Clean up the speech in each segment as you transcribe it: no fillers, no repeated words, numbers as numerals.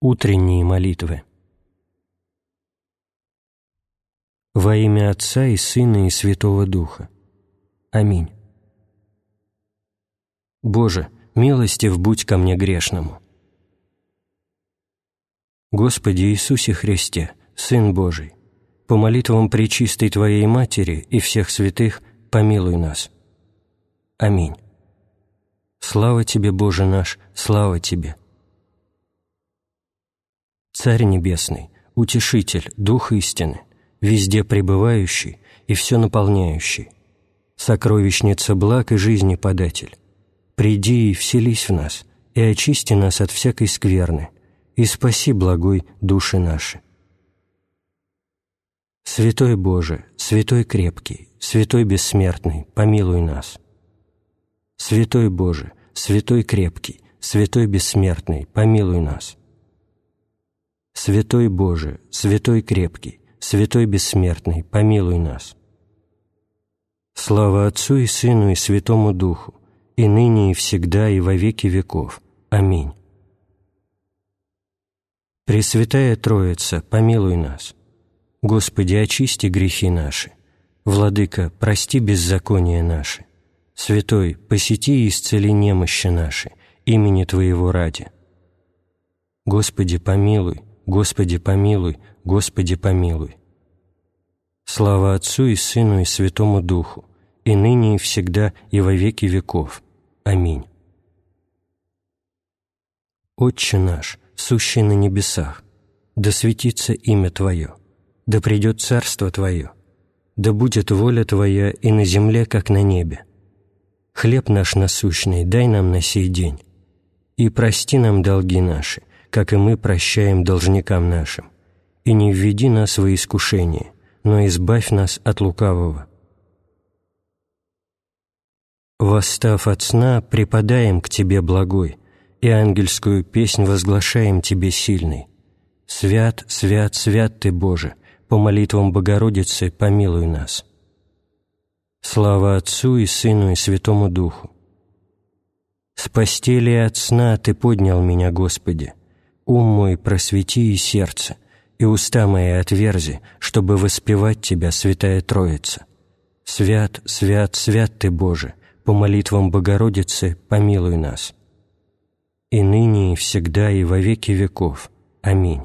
Утренние молитвы. Во имя Отца и Сына и Святого Духа. Аминь. Боже, милостив будь ко мне грешному. Господи Иисусе Христе, Сын Божий, по молитвам Пречистой Твоей Матери и всех святых помилуй нас. Аминь. Слава Тебе, Боже наш, слава Тебе. Царь Небесный, Утешитель, Дух истины, везде пребывающий и все наполняющий, сокровищница благ и жизни податель, приди и вселись в нас, и очисти нас от всякой скверны, и спаси, благой, души наши. Святой Боже, Святой крепкий, Святой бессмертный, помилуй нас. Святой Боже, Святой крепкий, Святой бессмертный, помилуй нас. Святой Боже, Святой крепкий, Святой бессмертный, помилуй нас. Слава Отцу и Сыну и Святому Духу, и ныне и всегда и во веки веков. Аминь. Пресвятая Троица, помилуй нас. Господи, очисти грехи наши. Владыка, прости беззакония наши. Святой, посети и исцели немощи наши, имени Твоего ради. Господи, помилуй, Господи, помилуй, Господи, помилуй. Слава Отцу и Сыну и Святому Духу, и ныне и всегда и во веки веков. Аминь. Отче наш, сущий на небесах, да светится имя Твое, да придет царство Твое, да будет воля Твоя и на земле, как на небе. Хлеб наш насущный дай нам на сей день, и прости нам долги наши, как и мы прощаем должникам нашим, и не введи нас во искушение, но избавь нас от лукавого. Восстав от сна, преподаем к Тебе, благой, и ангельскую песнь возглашаем Тебе, сильный. Свят, свят, свят Ты, Боже, по молитвам Богородицы помилуй нас. Слава Отцу и Сыну и Святому Духу. С постели от сна Ты поднял меня, Господи, ум мой просвети и сердце, и уста мои отверзи, чтобы воспевать Тебя, Святая Троица. Свят, свят, свят Ты, Боже, по молитвам Богородицы помилуй нас. И ныне, и всегда, и во веки веков. Аминь.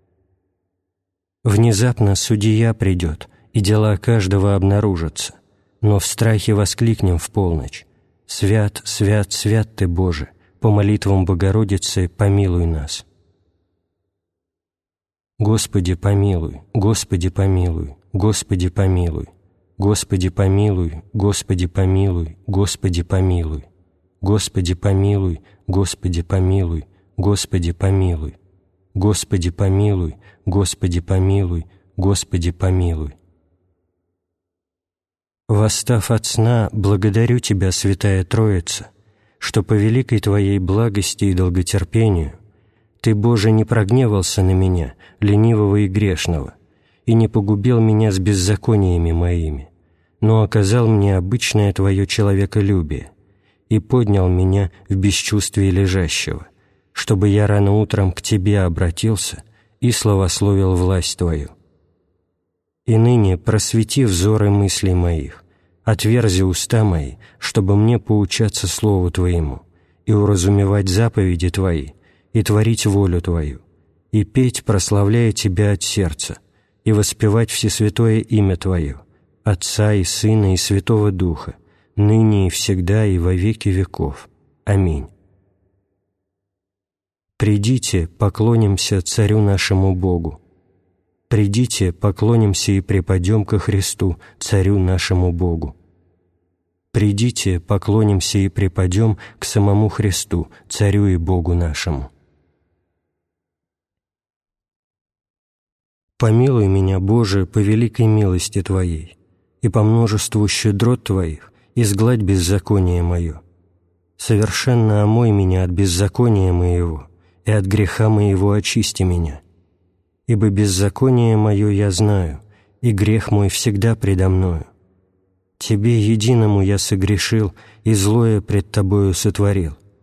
Внезапно судья придет, и дела каждого обнаружатся, но в страхе воскликнем в полночь. Свят, свят, свят Ты, Боже, по молитвам Богородицы помилуй нас. Господи, помилуй, Господи, помилуй, Господи, помилуй, Господи, помилуй, Господи, помилуй, Господи, помилуй, Господи, помилуй, Господи, помилуй, Господи, помилуй, Господи, помилуй, Господи, помилуй, Господи, помилуй. Восстав от сна, благодарю Тебя, Святая Троица, что по великой Твоей благости и долготерпению Ты, Боже, не прогневался на меня, ленивого и грешного, и не погубил меня с беззакониями моими, но оказал мне обычное Твое человеколюбие и поднял меня в бесчувствии лежащего, чтобы я рано утром к Тебе обратился и славословил власть Твою. И ныне просвети взоры мыслей моих, отверзи уста мои, чтобы мне поучаться Слову Твоему и уразумевать заповеди Твои, и творить волю Твою, и петь, прославляя Тебя от сердца, и воспевать всесвятое имя Твое, Отца и Сына и Святого Духа, ныне и всегда и во веки веков. Аминь. Придите, поклонимся Царю нашему Богу. Придите, поклонимся и преподем ко Христу, Царю нашему Богу. Придите, поклонимся и преподем к самому Христу, Царю и Богу нашему. Помилуй меня, Боже, по великой милости Твоей, и по множеству щедрот Твоих изгладь беззаконие мое. Совершенно омой меня от беззакония моего, и от греха моего очисти меня. Ибо беззаконие мое я знаю, и грех мой всегда предо мною. Тебе единому я согрешил, и злое пред Тобою сотворил.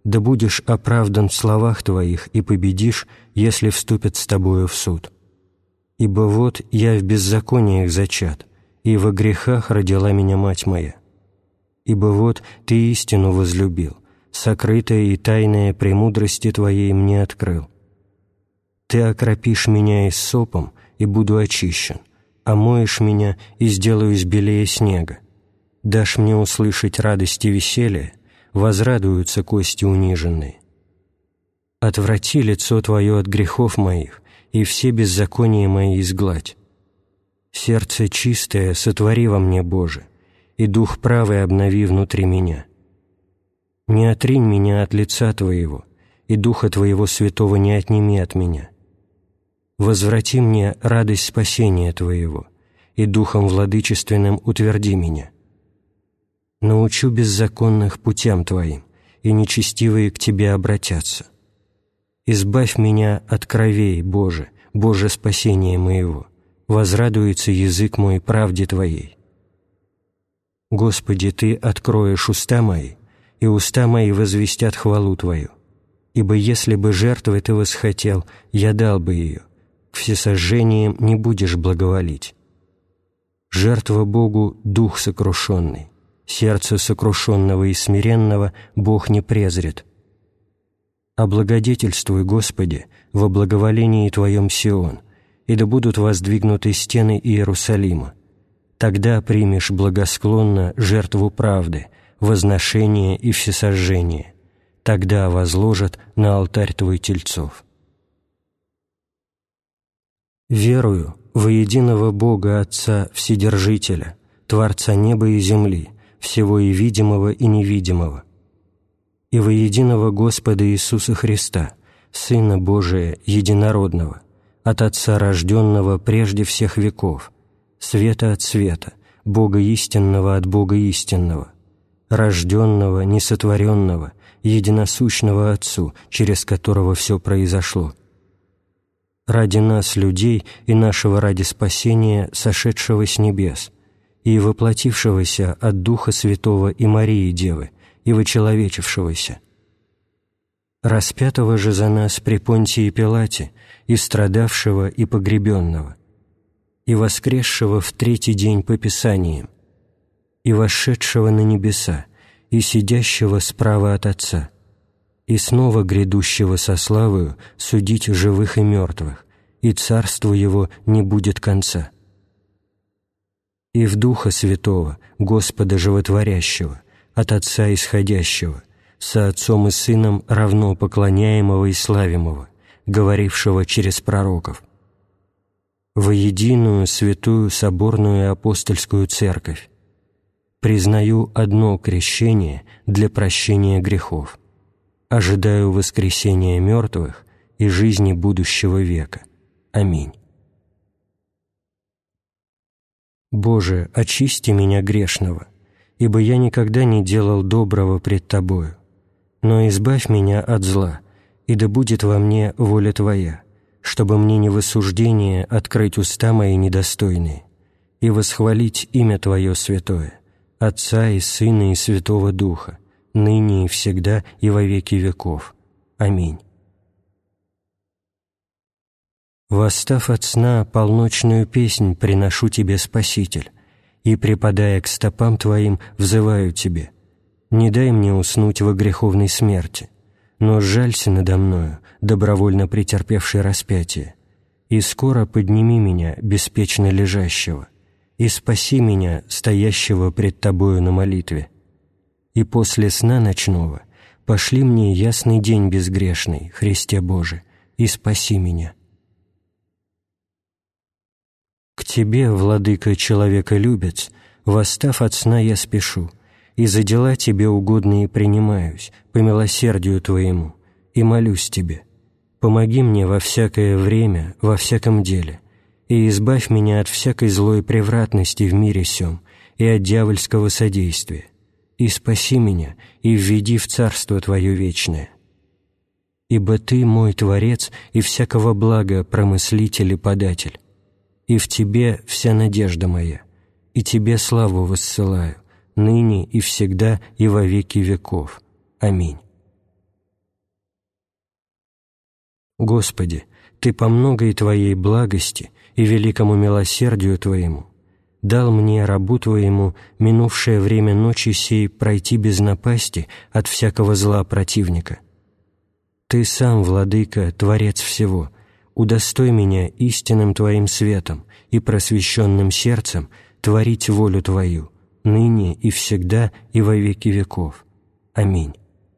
да будешь оправдан в словах Твоих и победишь, если вступят с Тобою в суд. Ибо вот я в беззакониях зачат, и во грехах родила меня мать моя. Ибо вот Ты истину возлюбил, сокрытое и тайное премудрости Твоей мне открыл. Ты окропишь меня иссопом, и буду очищен, омоешь меня, и сделаюсь белее снега. Дашь мне услышать радость и веселье, возрадуются кости униженные. Отврати лицо Твое от грехов моих, и все беззакония мои изгладь. Сердце чистое сотвори во мне, Боже, и дух правый обнови внутри меня. Не отринь меня от лица Твоего, и Духа Твоего Святого не отними от меня. Возврати мне радость спасения Твоего, и Духом владычественным утверди меня. Научу беззаконных путям Твоим, и нечестивые к Тебе обратятся. Избавь меня от кровей, Боже, Боже спасения моего, возрадуется язык мой правде Твоей. Господи, Ты откроешь уста мои, и уста мои возвестят хвалу Твою. Ибо если бы жертвы Ты восхотел, я дал бы ее, к всесожжениям не будешь благоволить. Жертва Богу — дух сокрушенный, сердце сокрушенного и смиренного Бог не презрит. Облагодетельствуй, Господи, во благоволении Твоем Сион, и да будут воздвигнуты стены Иерусалима. Тогда примешь благосклонно жертву правды, возношение и всесожжение. Тогда возложат на алтарь Твой тельцов. Верую во единого Бога Отца Вседержителя, Творца неба и земли, всего и видимого, и невидимого, и во единого Господа Иисуса Христа, Сына Божия Единородного, от Отца рожденного прежде всех веков, света от света, Бога истинного от Бога истинного, рожденного, несотворенного, единосущного Отцу, через которого все произошло, ради нас, людей, и нашего ради спасения, сошедшего с небес, и воплотившегося от Духа Святого и Марии Девы, и вочеловечившегося, распятого же за нас при Понтии Пилате, и страдавшего, и погребенного, и воскресшего в третий день по Писаниям, и восшедшего на небеса, и сидящего справа от Отца, и снова грядущего со славою судить живых и мертвых, и царству Его не будет конца. И в Духа Святого, Господа Животворящего, от Отца исходящего, со Отцом и Сыном равно поклоняемого и славимого, говорившего через пророков, во единую святую соборную и апостольскую церковь, признаю одно крещение для прощения грехов, ожидаю воскресения мертвых и жизни будущего века. Аминь. Боже, очисти меня грешного, ибо я никогда не делал доброго пред Тобою, но избавь меня от зла, и да будет во мне воля Твоя, чтобы мне не в осуждение открыть уста мои недостойные и восхвалить имя Твое святое, Отца и Сына и Святого Духа, ныне и всегда и во веки веков. Аминь. Восстав от сна, полночную песнь приношу Тебе, Спаситель, и, припадая к стопам Твоим, взываю Тебе. Не дай мне уснуть во греховной смерти, но сжалься надо мною, добровольно претерпевший распятие, и скоро подними меня, беспечно лежащего, и спаси меня, стоящего пред Тобою на молитве. И после сна ночного пошли мне ясный день безгрешный, Христе Боже, и спаси меня. К Тебе, Владыка человеколюбец, восстав от сна я спешу, и за дела Тебе угодные принимаюсь, по милосердию Твоему, и молюсь Тебе. Помоги мне во всякое время, во всяком деле, и избавь меня от всякой злой превратности в мире сем и от дьявольского содействия, и спаси меня, и введи в Царство Твое вечное. Ибо Ты мой Творец и всякого блага промыслитель и податель, и в Тебе вся надежда моя, и Тебе славу воссылаю, ныне и всегда и во веки веков. Аминь. Господи, Ты по многой Твоей благости и великому милосердию Твоему дал мне, рабу Твоему, минувшее время ночи сей пройти без напасти от всякого зла противника. Ты сам, Владыка, Творец всего, удостой меня истинным Твоим светом и просвещенным сердцем творить волю Твою, ныне и всегда и во веки веков. Аминь.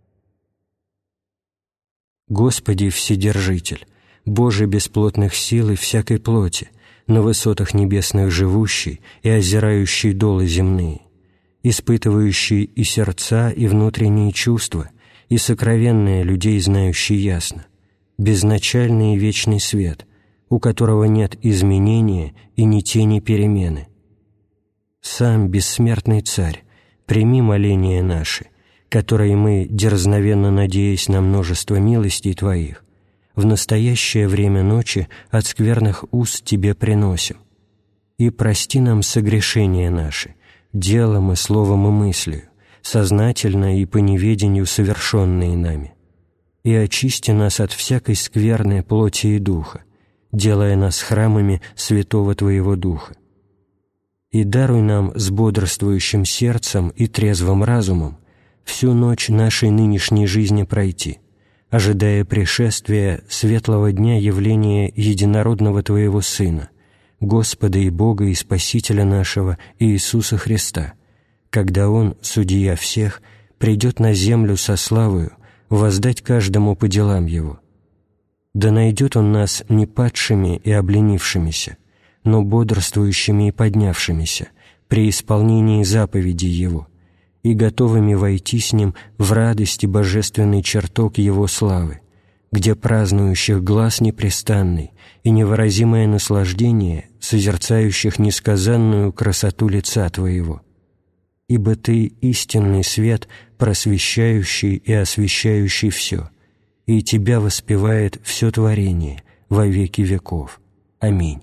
Господи Вседержитель, Боже бесплотных сил и всякой плоти, на высотах небесных живущий и озирающий долы земные, испытывающий и сердца, и внутренние чувства, и сокровенное людей знающий ясно, безначальный и вечный свет, у которого нет изменения и ни тени перемены. Сам бессмертный Царь, прими моления наши, которые мы, дерзновенно надеясь на множество милостей Твоих, в настоящее время ночи от скверных уст Тебе приносим. И прости нам согрешения наши, делом и словом и мыслью, сознательно и по неведению совершенные нами. И очисти нас от всякой скверной плоти и духа, делая нас храмами святого Твоего Духа. И даруй нам с бодрствующим сердцем и трезвым разумом всю ночь нашей нынешней жизни пройти, ожидая пришествия светлого дня явления единородного Твоего Сына, Господа и Бога и Спасителя нашего Иисуса Христа, когда Он, судья всех, придет на землю со славою воздать каждому по делам Его. Да найдет Он нас не падшими и обленившимися, но бодрствующими и поднявшимися при исполнении заповедей Его, и готовыми войти с Ним в радости божественный чертог Его славы, где празднующих глаз непрестанный и невыразимое наслаждение, созерцающих несказанную красоту лица Твоего. Ибо Ты истинный свет, просвещающий и освещающий все, и Тебя воспевает все творение во веки веков. Аминь.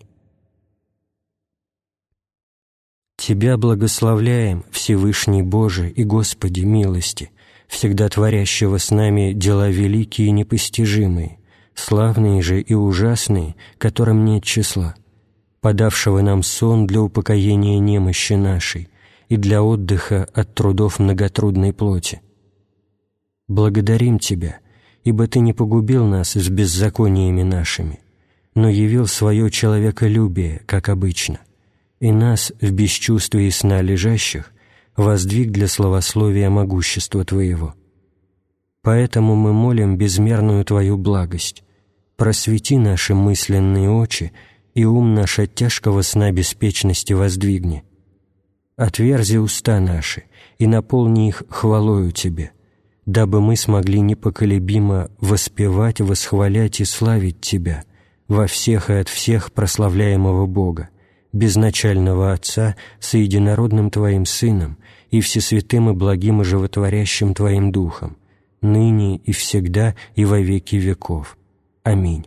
Тебя благословляем, Всевышний Боже и Господи милости, всегда творящего с нами дела великие и непостижимые, славные же и ужасные, которым нет числа, подавшего нам сон для упокоения немощи нашей и для отдыха от трудов многотрудной плоти. Благодарим Тебя, ибо Ты не погубил нас с беззакониями нашими, но явил свое человеколюбие, как обычно, и нас в бесчувствии сна лежащих воздвиг для славословия могущества Твоего. Поэтому мы молим безмерную Твою благость, просвети наши мысленные очи и ум наш от тяжкого сна беспечности воздвигни. Отверзи уста наши и наполни их хвалою Тебе, дабы мы смогли непоколебимо воспевать, восхвалять и славить Тебя во всех и от всех прославляемого Бога, безначального Отца с единородным Твоим Сыном и всесвятым и благим и животворящим Твоим Духом, ныне и всегда и во веки веков. Аминь.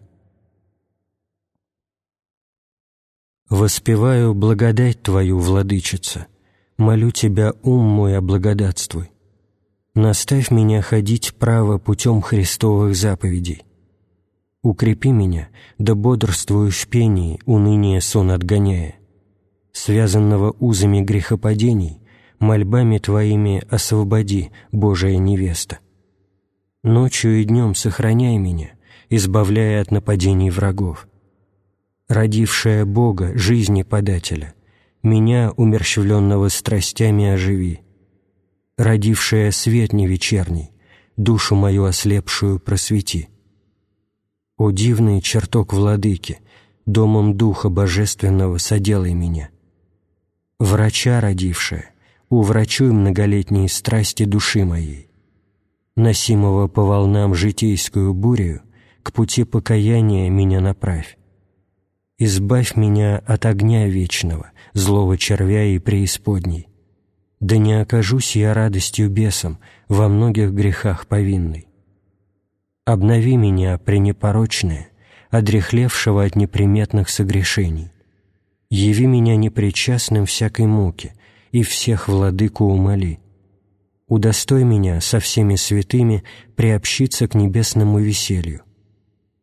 Воспеваю благодать Твою, Владычица, молю Тебя, ум мой, облагодатствуй. Наставь меня ходить право путем Христовых заповедей. Укрепи меня, да бодрствую в пении, уныние сон отгоняя. Связанного узами грехопадений, мольбами Твоими освободи, Божия невеста. Ночью и днем сохраняй меня, избавляя от нападений врагов. Родившая Бога, жизни подателя, меня, умерщвленного страстями, оживи. Родившая свет невечерний, душу мою ослепшую просвети. О дивный чертог Владыки, домом Духа Божественного соделай меня. Врача родившая, уврачуй многолетние страсти души моей. Носимого по волнам житейскую бурею, к пути покаяния меня направь. Избавь меня от огня вечного, злого червя и преисподней. Да не окажусь я радостью бесом, во многих грехах повинной. Обнови меня, пренепорочное, одряхлевшего от неприметных согрешений. Яви меня непричастным всякой муке, и всех владыку умоли. Удостой меня со всеми святыми приобщиться к небесному веселью. При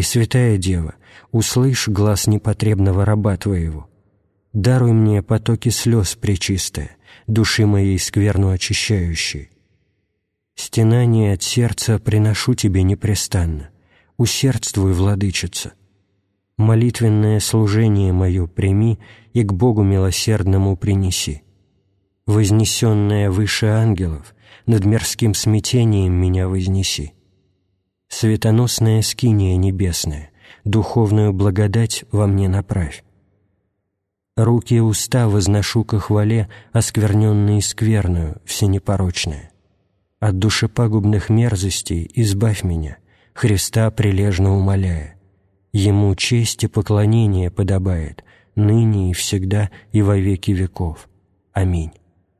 Пресвятая Дева, услышь глас непотребного раба Твоего. Даруй мне потоки слез пречистые, души моей скверну очищающие. Стенание от сердца приношу Тебе непрестанно. Усердствуй, Владычица. Молитвенное служение мое прими и к Богу милосердному принеси. Вознесенная выше ангелов, над мирским смятением меня вознеси. Светоносная скиния небесная, духовную благодать во мне направь. Руки и уста возношу ко хвале, оскверненные скверную, всенепорочная. От душепагубных мерзостей избавь меня, Христа прилежно умоляя. Ему честь и поклонение подобает, ныне и всегда и во веки веков. Аминь.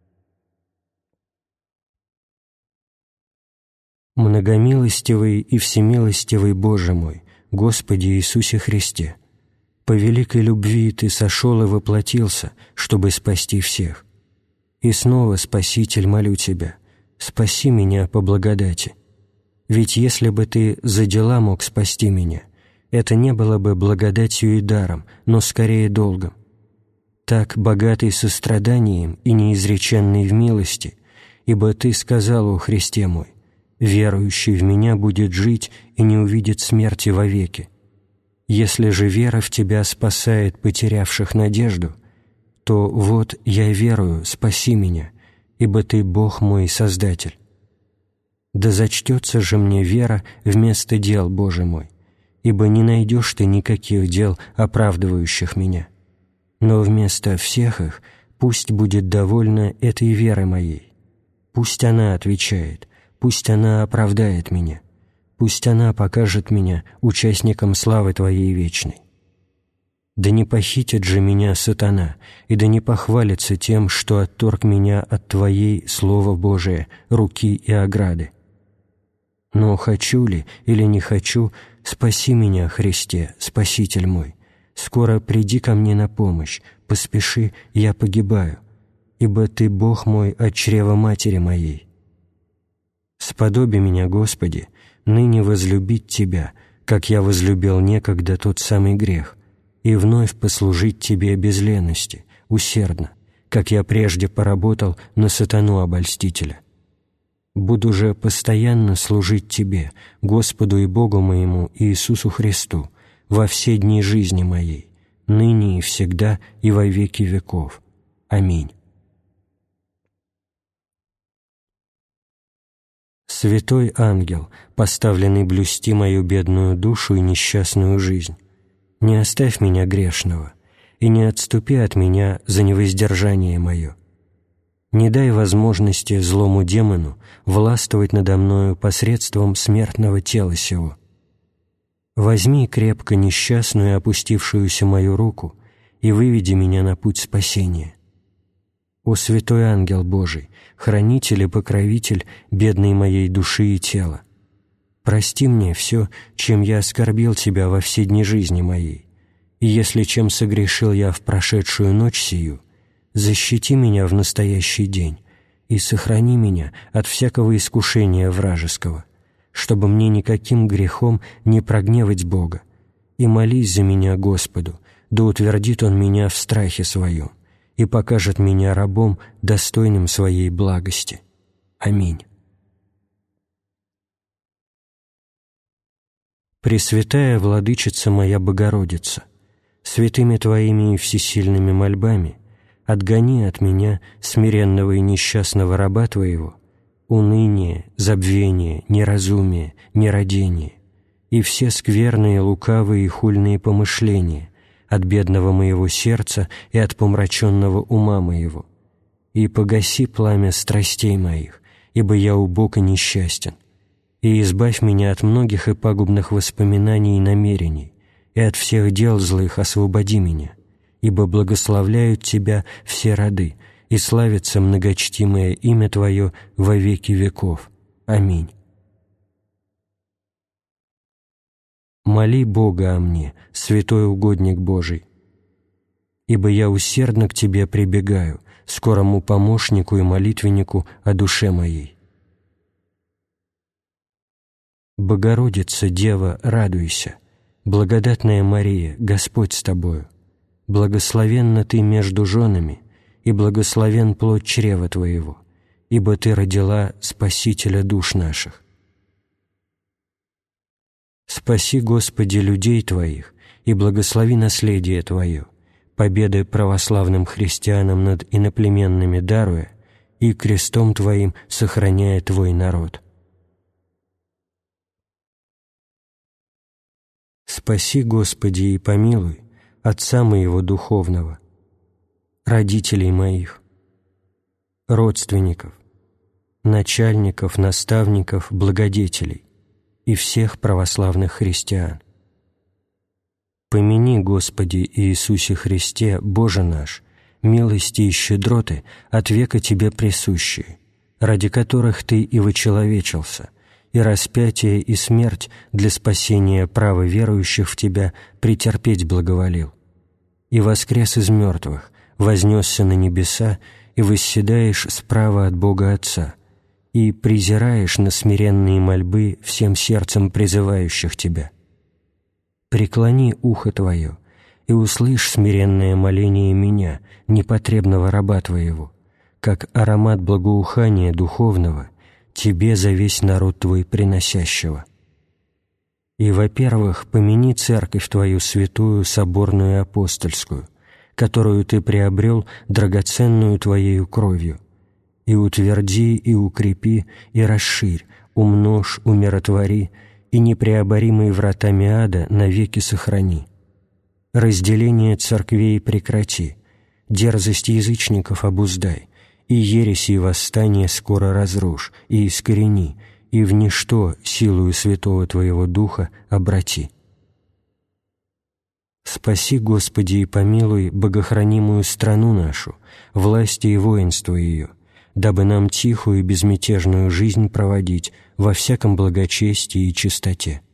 Многомилостивый и всемилостивый Боже мой, Господи Иисусе Христе, по великой любви Ты сошел и воплотился, чтобы спасти всех. И снова, Спаситель, молю Тебя, спаси меня по благодати. Ведь если бы Ты за дела мог спасти меня, это не было бы благодатью и даром, но скорее долгом. Так, богатый состраданием и неизреченный в милости, ибо Ты сказал, о Христе мой, верующий в Меня будет жить и не увидит смерти вовеки. Если же вера в Тебя спасает потерявших надежду, то вот я верую, спаси меня, ибо Ты Бог мой Создатель. Да зачтется же мне вера вместо дел, Боже мой, ибо не найдешь Ты никаких дел, оправдывающих меня. Но вместо всех их пусть будет довольна этой веры моей. Пусть она отвечает, пусть она оправдает меня, пусть она покажет меня участником славы Твоей вечной. Да не похитит же меня сатана, и да не похвалится тем, что отторг меня от Твоей, Слово Божие, руки и ограды. Но хочу ли или не хочу, спаси меня, Христе, Спаситель мой. Скоро приди ко мне на помощь, поспеши, я погибаю, ибо Ты Бог мой от чрева матери моей. Сподоби меня, Господи, ныне возлюбить Тебя, как я возлюбил некогда тот самый грех, и вновь послужить Тебе без лености, усердно, как я прежде поработал на сатану-обольстителя. Буду же постоянно служить Тебе, Господу и Богу моему Иисусу Христу, во все дни жизни моей, ныне и всегда и во веки веков. Аминь. Святой ангел, поставленный блюсти мою бедную душу и несчастную жизнь, не оставь меня грешного и не отступи от меня за невоздержание мое. Не дай возможности злому демону властвовать надо мною посредством смертного тела сего. Возьми крепко несчастную и опустившуюся мою руку и выведи меня на путь спасения. О святой ангел Божий, хранитель и покровитель бедной моей души и тела, прости мне все, чем я оскорбил Тебя во все дни жизни моей, и если чем согрешил я в прошедшую ночь сию, защити меня в настоящий день и сохрани меня от всякого искушения вражеского, чтобы мне никаким грехом не прогневать Бога, и молись за меня Господу, да утвердит Он меня в страхе Своем и покажет меня рабом, достойным Своей благости. Аминь. Пресвятая Владычица моя Богородица, святыми Твоими и всесильными мольбами отгони от меня, смиренного и несчастного раба Твоего, уныние, забвение, неразумие, нерадение и все скверные, лукавые и хульные помышления от бедного моего сердца и от помраченного ума моего, и погаси пламя страстей моих, ибо я убог и несчастен, и избавь меня от многих и пагубных воспоминаний и намерений, и от всех дел злых освободи меня, ибо благословляют Тебя все роды, и славится многочтимое имя Твое во веки веков. Аминь. Моли Бога о мне, святой угодник Божий, ибо я усердно к Тебе прибегаю, скорому помощнику и молитвеннику о душе моей. Богородица, Дева, радуйся, Благодатная Мария, Господь с тобою, благословенна ты между женами, и благословен плод чрева твоего, ибо ты родила Спасителя душ наших. Спаси, Господи, людей Твоих, и благослови наследие Твое, победы православным христианам над иноплеменными даруя, и крестом Твоим сохраняя Твой народ. Спаси, Господи, и помилуй отца моего духовного, родителей моих, родственников, начальников, наставников, благодетелей и всех православных христиан. Помяни, Господи Иисусе Христе, Боже наш, милости и щедроты от века Тебе присущие, ради которых Ты и вочеловечился, и распятие и смерть для спасения права верующих в Тебя претерпеть благоволил, и воскрес из мертвых, вознесся на небеса, и восседаешь справа от Бога Отца, и презираешь на смиренные мольбы всем сердцем призывающих Тебя. Преклони ухо Твое, и услышь смиренное моление меня, непотребного раба Твоего, как аромат благоухания духовного Тебе за весь народ Твой приносящего. И, во-первых, помяни церковь Твою святую, соборную и апостольскую, которую Ты приобрел драгоценную Твоею кровью, и утверди, и укрепи, и расширь, умножь, умиротвори, и непреоборимые вратами ада навеки сохрани. Разделение церквей прекрати, дерзость язычников обуздай, и ереси и восстания скоро разрушь, и искорени, и в ничто силою Святого Твоего Духа обрати. Спаси, Господи, и помилуй богохранимую страну нашу, власти и воинство ее, дабы нам тихую и безмятежную жизнь проводить во всяком благочестии и чистоте.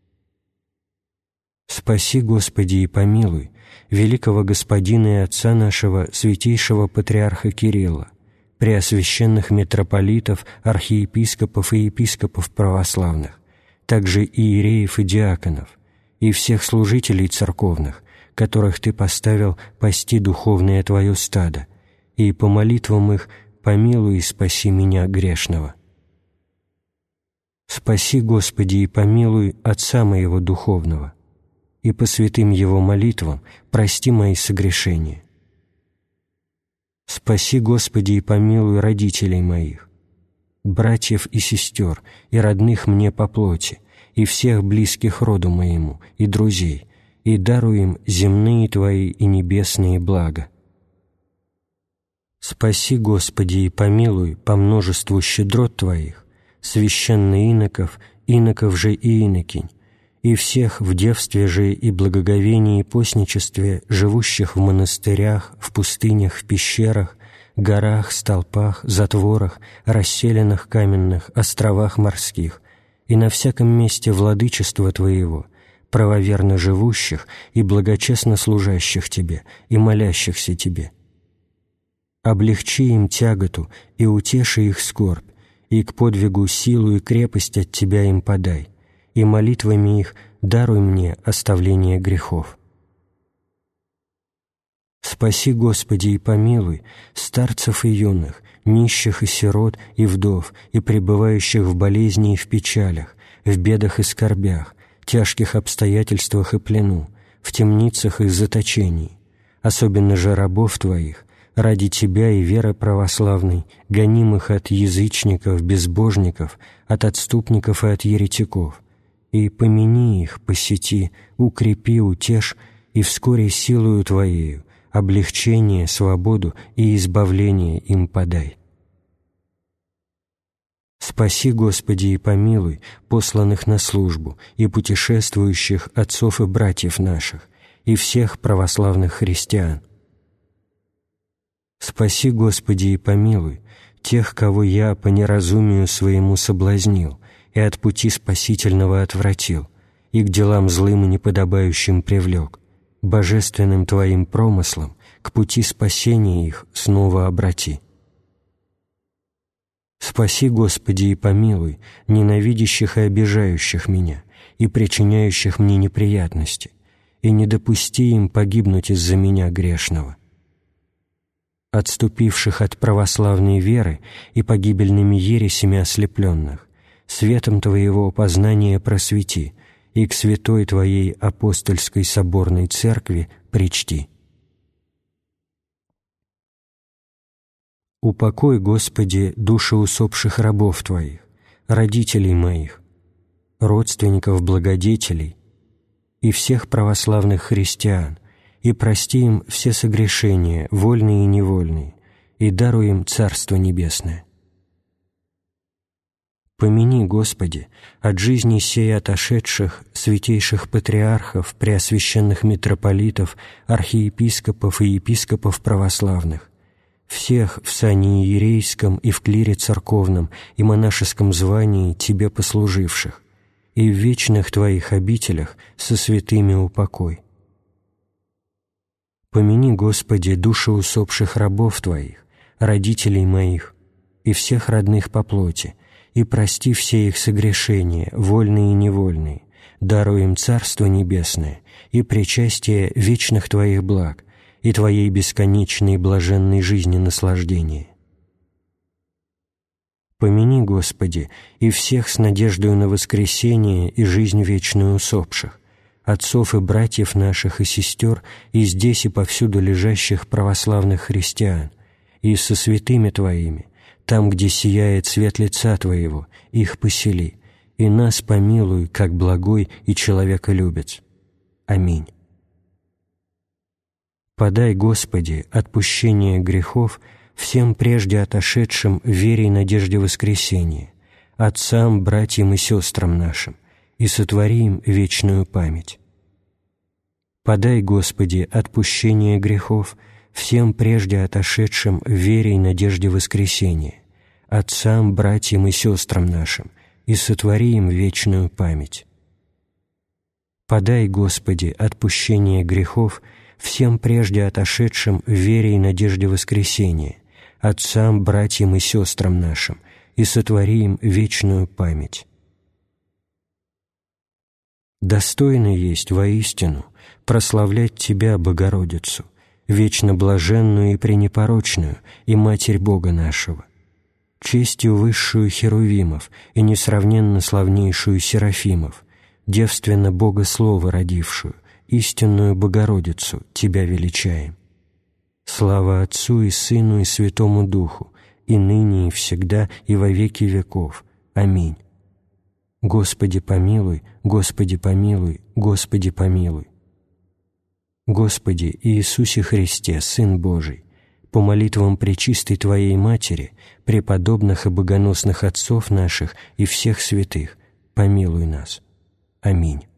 Спаси, Господи, и помилуй великого Господина и Отца нашего, святейшего Патриарха Кирилла, преосвященных митрополитов, архиепископов и епископов православных, также иереев и диаконов, и всех служителей церковных, которых Ты поставил пасти духовное Твое стадо, и по молитвам их помилуй и спаси меня грешного. Спаси, Господи, и помилуй отца моего духовного, и по святым его молитвам прости мои согрешения. Спаси, Господи, и помилуй родителей моих, братьев и сестер, и родных мне по плоти, и всех близких роду моему, и друзей, и даруй им земные Твои и небесные блага. Спаси, Господи, и помилуй по множеству щедрот Твоих, священных иноков, иноков же и инокинь, и всех в девстве же и благоговении и постничестве, живущих в монастырях, в пустынях, в пещерах, горах, столпах, затворах, расселенных каменных, островах морских, и на всяком месте владычества Твоего, правоверно живущих и благочестно служащих Тебе и молящихся Тебе. Облегчи им тяготу и утеши их скорбь, и к подвигу силу и крепость от Тебя им подай, и молитвами их даруй мне оставление грехов. Спаси, Господи, и помилуй старцев и юных, нищих и сирот, и вдов, и пребывающих в болезни и в печалях, в бедах и скорбях, тяжких обстоятельствах и плену, в темницах и заточении, особенно же рабов Твоих, ради Тебя и веры православной, гонимых от язычников, безбожников, от отступников и от еретиков, и помяни их, посети, укрепи, утешь, и вскоре силою Твоею облегчение, свободу и избавление им подай. Спаси, Господи, и помилуй посланных на службу и путешествующих отцов и братьев наших, и всех православных христиан. Спаси, Господи, и помилуй тех, кого я по неразумию своему соблазнил и от пути спасительного отвратил, и к делам злым и неподобающим привлек, божественным Твоим промыслом к пути спасения их снова обрати. Спаси, Господи, и помилуй ненавидящих и обижающих меня, и причиняющих мне неприятности, и не допусти им погибнуть из-за меня грешного. Отступивших от православной веры и погибельными ересями ослепленных, светом Твоего познания просвети, и к святой Твоей апостольской соборной церкви причти. Упокой, Господи, души усопших рабов Твоих, родителей моих, родственников благодетелей и всех православных христиан, и прости им все согрешения, вольные и невольные, и даруй им Царство Небесное. Помяни, Господи, от жизни сей отошедших святейших патриархов, преосвященных митрополитов, архиепископов и епископов православных, всех в сане иерейском и в клире церковном и монашеском звании Тебе послуживших, и в вечных Твоих обителях со святыми упокой. Помяни, Господи, души усопших рабов Твоих, родителей моих, и всех родных по плоти, и прости все их согрешения, вольные и невольные, даруй им Царство Небесное и причастие вечных Твоих благ и Твоей бесконечной блаженной жизни наслаждения. Помяни, Господи, и всех с надеждою на воскресение и жизнь вечную усопших, отцов и братьев наших и сестер, и здесь и повсюду лежащих православных христиан, и со святыми Твоими, там, где сияет свет лица Твоего, их посели, и нас помилуй, как благой и человеколюбец. Аминь. Подай, Господи, отпущение грехов всем прежде отошедшим в вере и надежде воскресения, отцам, братьям и сестрам нашим, и сотвори им вечную память. Подай, Господи, отпущение грехов всем прежде отошедшим в вере и надежде воскресения, отцам, братьям и сестрам нашим, и сотвори им вечную память. Подай, Господи, отпущение грехов всем прежде отошедшим в вере и надежде воскресения, отцам, братьям и сестрам нашим, и сотвори им вечную память. Достойно есть воистину прославлять Тебя, Богородицу, вечно блаженную и пренепорочную, и Матерь Бога нашего, честью высшую херувимов и несравненно славнейшую серафимов, девственно Бога Слова родившую, истинную Богородицу Тебя величаем. Слава Отцу и Сыну и Святому Духу, и ныне и всегда и во веки веков. Аминь. Господи помилуй, Господи помилуй, Господи помилуй. Господи Иисусе Христе, Сын Божий, по молитвам пречистой Твоей Матери, преподобных и богоносных отцов наших и всех святых, помилуй нас. Аминь.